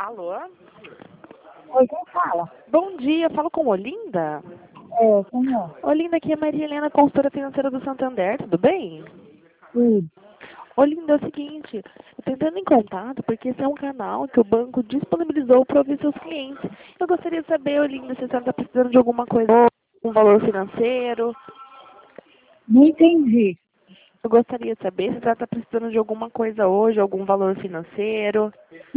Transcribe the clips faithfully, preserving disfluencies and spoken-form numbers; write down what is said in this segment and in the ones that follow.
Alô? Oi, quem fala? Bom dia, falo com Olinda? É, senhor. Olinda, aqui é Maria Helena, consultora financeira do Santander, tudo bem? Sim. Olinda, é o seguinte, eu tô entrando em contato porque esse é um canal que o banco disponibilizou para ouvir seus clientes. Eu gostaria de saber, Olinda, se você está precisando de alguma coisa, um valor financeiro. Não entendi. Eu gostaria de saber se você está precisando de alguma coisa hoje, algum valor financeiro.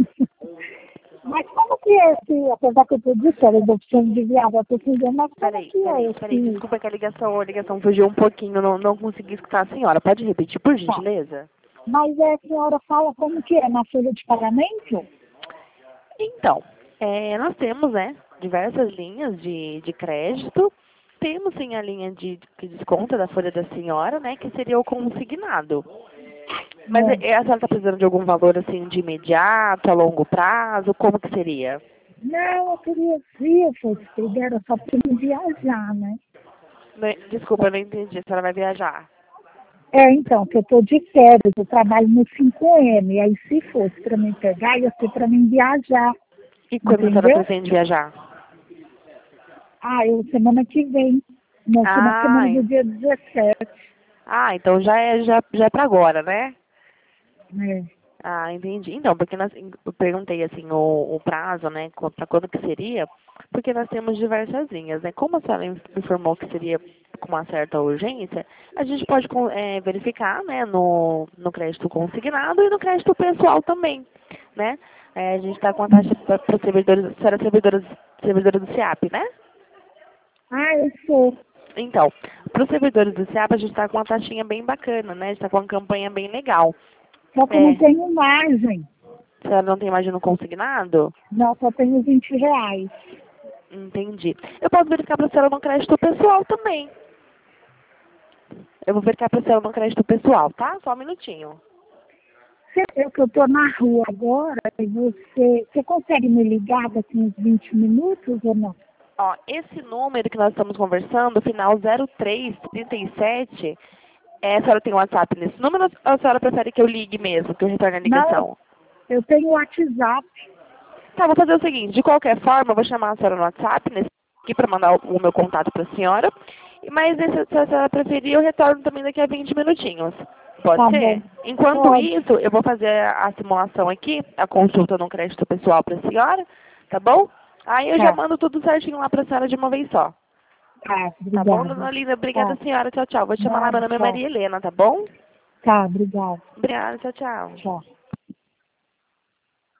Mas como que é esse, apesar que eu tô de férias, eu preciso de viagem, eu tô precisando, mas como Peraí, que é peraí, peraí, esse... desculpa que a ligação, a ligação fugiu um pouquinho, não, não consegui escutar a senhora. Pode repetir, por Tá. gentileza? Mas é, a senhora fala como que é, na folha de pagamento? Então, é, nós temos, né, diversas linhas de, de crédito. Temos sim a linha de que desconta da folha da senhora, né, que seria o consignado. Mas É. é, a senhora está precisando de algum valor assim de imediato, a longo prazo? Como que seria? Não, eu queria ver, fosse era só para me viajar, né? Né, Desculpa, eu não entendi. A senhora vai viajar? É, então, que eu tô de férias, eu trabalho no cinco M, aí se fosse para mim pegar, ia ser para mim viajar, E quando a senhora entendeu? pretende viajar? Ah, eu semana que vem, na na Ah, semana do en- dia dezessete, ah, então já é, já, já é para agora, né? né? Ah, entendi. Então, porque nós, eu perguntei assim o, o prazo, né, para quando que seria, porque nós temos diversas linhas, né? Como a senhora informou que seria com uma certa urgência, a gente pode com- eh, verificar, né, no, no crédito consignado e no crédito pessoal também, né? Eh, a gente está com a taxa para os servidores, a senhora é servidora, servidora do SEAP, né? Ah, eu sou. Então, para os servidores do SEAP, a gente está com uma taxinha bem bacana, né? A gente está com uma campanha bem legal. Só que eu não É, tenho margem. a senhora não tem margem no consignado? Não, só tenho vinte reais. Entendi. Eu posso verificar para a senhora no crédito pessoal também. Eu vou verificar para a senhora no crédito pessoal, tá? Só um minutinho. Se eu que eu estou na rua agora, e você, você consegue me ligar daqui uns vinte minutos ou não? Ó, esse número que nós estamos conversando, final zero três trinta e sete, é, a senhora tem WhatsApp nesse número ou a senhora prefere que eu ligue mesmo, que eu retorne a Não, eu, ligação? eu tenho WhatsApp. Tá, vou fazer o seguinte, de qualquer forma, eu vou chamar a senhora no WhatsApp, nesse aqui, para mandar o, o meu contato para a senhora. E- Mas esse, se a senhora preferir, eu retorno também daqui a vinte minutinhos. Pode Tá bom. ser? Enquanto Pode. isso, eu vou fazer a, a simulação aqui, a consulta no crédito pessoal para a senhora, tá bom? Aí eu já Tá. mando tudo certinho lá para a senhora de uma vez só. Tá, Tá bom, obrigada. dona Linda? Obrigada, Tá. senhora. Tchau, tchau. Vou te chamar lá, meu Nada, nome é tchau. Maria Helena, tá bom? Tá, obrigada. Obrigada, tchau, tchau. Tchau.